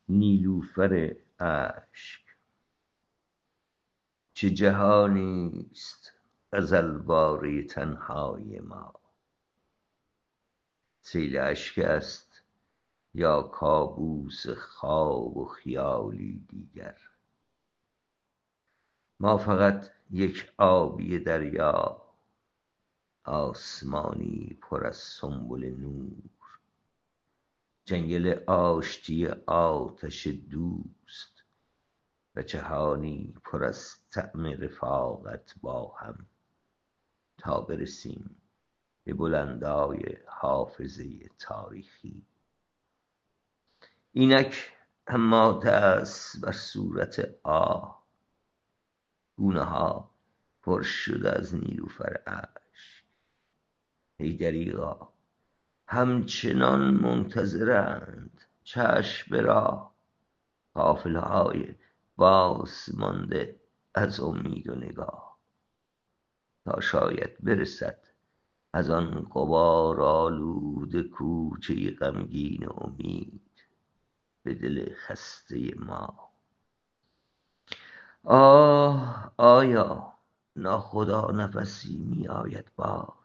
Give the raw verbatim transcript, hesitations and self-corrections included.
نیلوفر اشک. چه جهانیست غزلواره تنهای ما، سیل اشک است یا کابوس خواب و خیالی دیگر. ما فقط یک آبی دریا، آسمانی پر از سنبل نور، جنگل آشتی آتش دوست و جهانی پر از طعم رفاقت با هم، تا برسیم به بلندای حافظه تاریخی. اینک اما دست بر صورت آه، گونه ها پر شده از نیلوفر اشک. ای دریغا همچنان منتظرند چشم به راه، قافله های باز مانده از امید و نگاه، تا شاید برسد از آن غبار آلوده کوچه غمگین امید به دل خسته ما. آه آیا ناخدا نفسی می آید باز،